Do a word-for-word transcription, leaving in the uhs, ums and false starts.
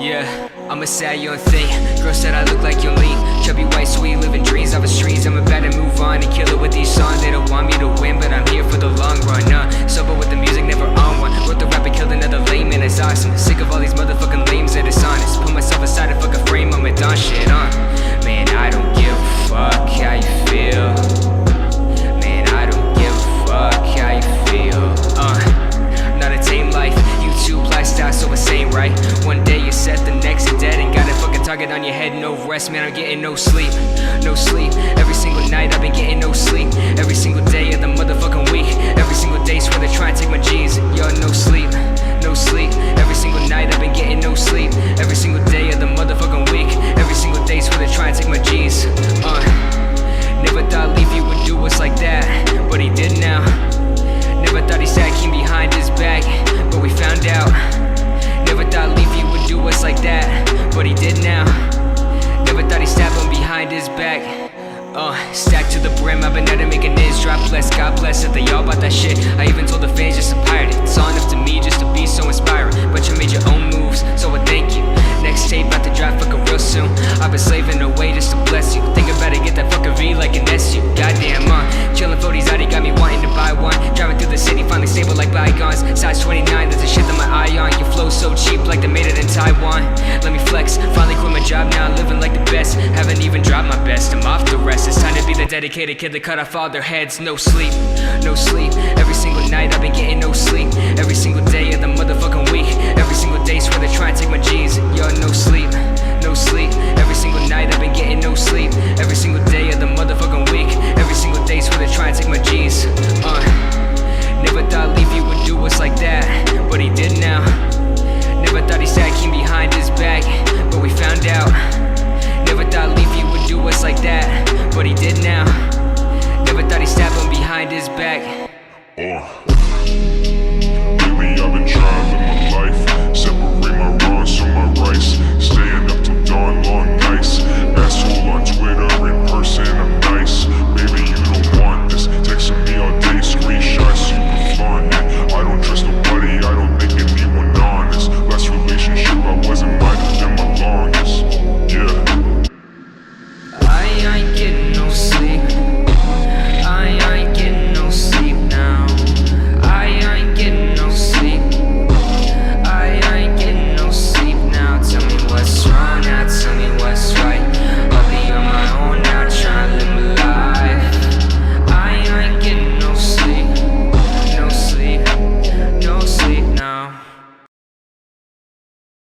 Yeah, I'm a sad young thing. Girl said I look like Yolene. Chubby white sweet, living dreams off the streets. I'm about to move on and kill it with these songs. They don't want me to win, but I'm here for the long run. Uh, sober with the music, never on one. Wrote the rap and killed another lame, and it's awesome. Sick of all these motherfucking lames that is honest. Put myself aside and fuck a frame on my Don shit, uh. Man, I don't give a fuck how you feel. Man, I don't give a fuck how you feel. Uh, not a tame life. YouTube lifestyle so insane, right? One day you're set, the next you're dead. And got a fucking target on your head, no rest. Man, I'm getting no sleep, no sleep. Every single night I've been getting no sleep. Every single day of the motherfucking week. Every single day swear they try and take my G's. Yo, no sleep, no sleep. Every single night I've been getting no sleep. Every single day of the motherfucking week. Every single day swear they try and take my G's. Uh, never thought Leafy would do us like that, but he did now. Never thought he sat King behind his back, but we found out. Never thought Leafy would do us like that, but he did now. Never thought he'd stab him behind his back. Uh, stacked to the brim, I've been at it making this drop less. God bless it, they all bought that shit. I even told the fans just to pirate it. It's all enough to me just to be so inspiring. But you made your own moves, so I thank you. Next tape about to drop fucking real soon. I've been slaving away just to bless you. Think about it, get that fucking V like an S U. Goddamn, uh, chillin' for these Audi got me wanting to buy one. Driving through the city, finally stable like bygones. Size twenty-nine, there's a shit that my eye on. You flow so cheap like they made it in Taiwan. Let me flex, finally quit my job now, living like the best. Haven't even dropped my best, I'm off the rest. It's time to be the dedicated kid that cut off all their heads. No sleep, no sleep. Every single night I've been getting no sleep. Every single day of the motherfucking week. Every single day swear they try and take my G's. Yo, no sleep, no sleep. Every single night I've been getting no sleep. Every single day of the motherfucking week. Every single day swear they try and take my G's. Uh, never thought Leafy would do us like that, but he did now. Never thought he sat King behind his back, but we found out. Never thought Leafy would do us like that, but he did now. Never thought he'd stab him behind his back. Uh.